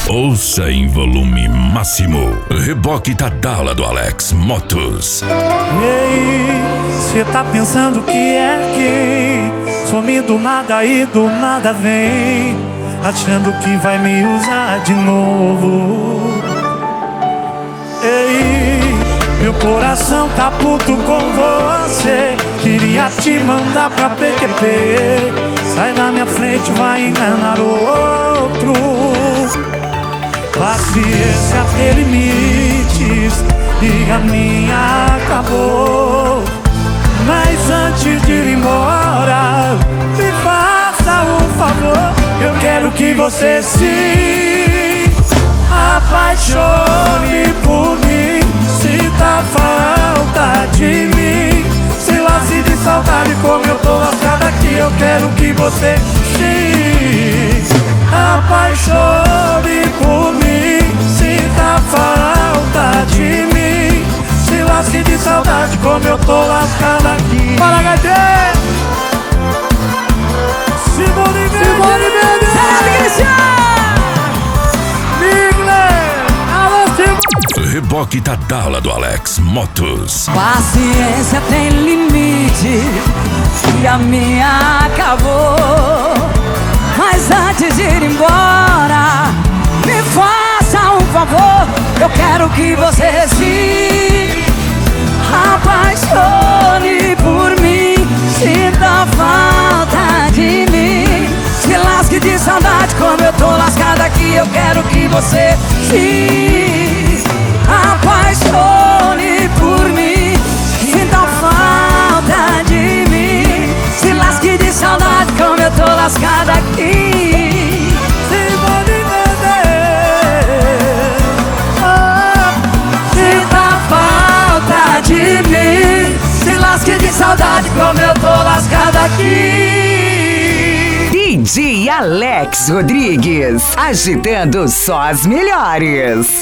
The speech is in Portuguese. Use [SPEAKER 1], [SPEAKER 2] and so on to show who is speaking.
[SPEAKER 1] Ouça em volume máximo. Reboque Tadala do Alex Motos.
[SPEAKER 2] Ei, cê tá pensando que é quem? Some do nada e do nada vem, achando que vai me usar de novo. Ei, meu coração tá puto com você, queria te mandar pra PQP. Sai da minha frente, vai enganar outro. Paciência tem limites e a minha acabou. Mas antes de ir embora, me faça um favor. Eu quero que você se apaixone por mim. Sinta falta de mim, se lasque de saudade como eu tô lascado aqui. Eu quero que você se apaixone por mim. Sinta falta de mim, se lasque de saudade como eu tô lascado aqui. Para HD! Simone Mendes!
[SPEAKER 1] Reboque Tadala do Alex Motos.
[SPEAKER 3] Paciência tem limite e a minha acabou. Mas antes de ir embora, me faça um favor. Eu quero que você se apaixone por mim. Sinta falta de mim, se lasque de saudade como eu tô lascado aqui. Eu quero que você se apaixone por mim. Sinta falta de mim, se lasque de saudade como eu tô lascado aqui.
[SPEAKER 2] Simone Mendes!
[SPEAKER 3] Sinta falta de mim, se lasque de saudade como eu tô lascado aqui.
[SPEAKER 4] DJ Alex Rodrigues, agitando só as melhores.